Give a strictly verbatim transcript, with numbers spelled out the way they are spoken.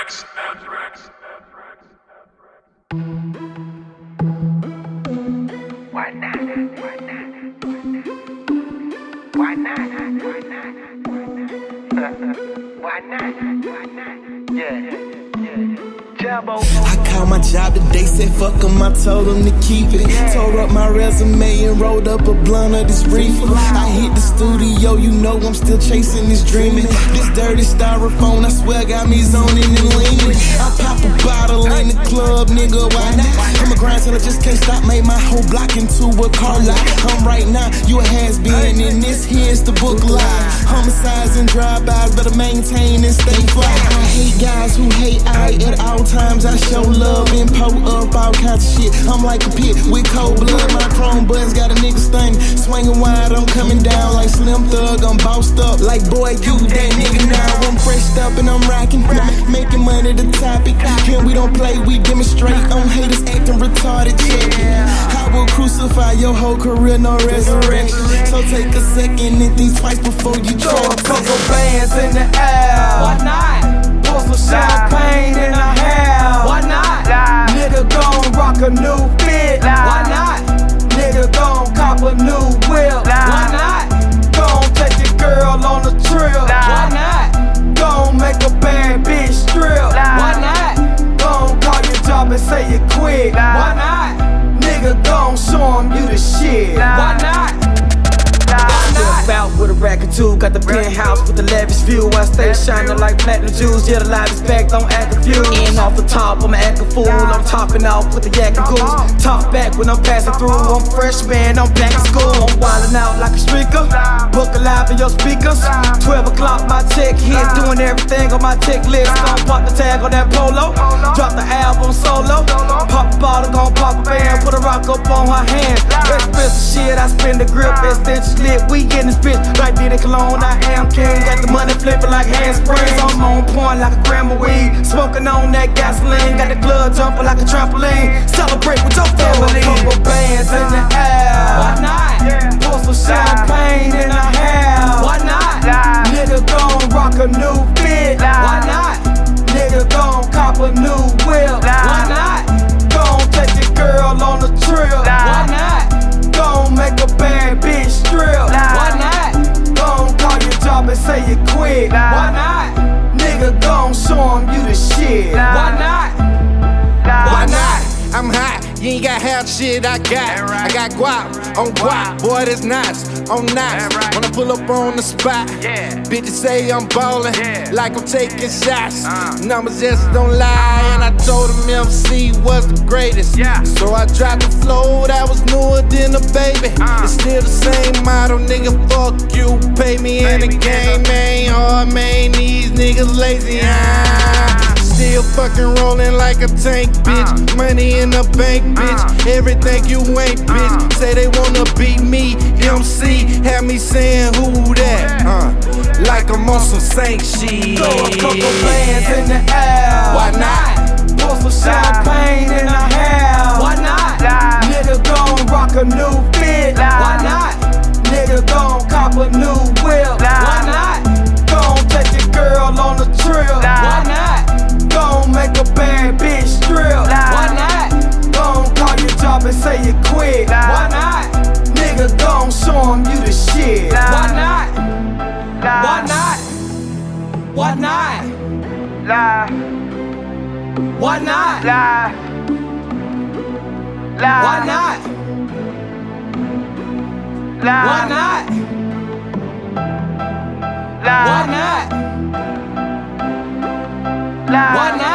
Anthrax. Anthrax. Why not? Why not? Why not? Why not? Why not? Why not? Yeah, yeah. Jumbo. I called my job today, said fuck 'em, I told them to keep it. Tore up my resume and rolled up a blunt of this reefer. I hit the studio, you know I'm still chasing this dreaming. This dirty styrofoam, I swear got me zoning and leaning. I pop a bottle in the club, nigga, why not? I'm a grind till I just can't stop, made my whole block into a car lot. I'm right now, you a has-been, and this here's the book lie. Homicides and drive-bys, better maintain and stay fly. I hate guys who hate I at all times. I show love and pull up all kinds of shit. I'm like a pit with cold blood. My chrome buttons got a nigga stunning. Swinging wide, I'm coming down like Slim Thug. I'm bossed up like boy, you that nigga now. I'm freshed up and I'm rocking, making money the topic. Here we don't play, we demonstrate on haters acting retarded. Yeah, I will crucify your whole career, no resurrection. So take a second and think twice before you try. Throw a couple bands in the air. Why not? Pour some champagne in her hair. Why not? Nigga gon' rock a new fit. Why not? Nigga gon' cop a new whip. Why not? Gon' take your girl on a trip. Why not? Gon' make a bad bitch strip. Why not? Gon' call your job and say you quit. Why not? Nigga gon' show 'em you the shit. Why not? Out with a rack or two, got the penthouse with the lavish view. I stay shining like platinum jewels, yeah the light is back, don't act confused. And off the top, I'ma act a fool, I'm topping off with the yak and goose. Top back when I'm passing through, I'm fresh man, I'm back in school. I'm wildin' out like a streaker, book alive in your speakers. twelve o'clock, my check hit, doing everything on my tick list. Gon' pop the tag on that polo, drop the album solo. Pop a bottle, gon' pop a band, put a rock up on her hand. Expensive shit, I spin the grip, extension lit, we in this bitch. Like Diddy Cologne, I am king. Got the money flipping like handsprings. I'm on point like a gram of weed. Smoking on that gasoline. Got the club jumping like a trampoline. Celebrate with your family. Couple bands in the air. Why not? Pour some champagne in her hair. Why not? Nigga gon' rock a new fit. Why not? Nigga gon' cop a new whip. Why not? Gon' take your girl on a trip. Why not? Gon' make a bad bitch strip. Why not? Gon' call your job and say you quit. Why not? Nigga gon' show 'em you the shit. Why not? Why not? I'm hot, you ain't got half shit I got. I got guap on guap, boy, that's nice on nice. When I pull up on the spot, bitches say I'm ballin', like I'm taking shots. Numbers just don't lie, and I told them M C was the greatest. So I dropped the flow that was newer than a baby. It's still the same motto, nigga, fuck you, pay me in the game. Ain't hard, man, these niggas lazy. Ah. Still fucking rolling like a tank, bitch. Money in the bank, bitch. Everything you ain't, bitch. Say they wanna beat me. M C had me saying who that? Uh, like I'm on some Saint shit. Throw a couple bands in the air. Why not? Pour some champagne in her hair. Why not? Nigga gon' rock a new fit. Why not? Nigga gon' cop a new whip. Why not? Gon' take your girl on a trip. Why not? Gon' make a bad bitch strip. Why not? Gon' call your job and say you quit. Why not? Nigga gon' show 'em you the shit. Why not? Why not? Why not? Why not? Why not? Why not? Why not? Why not?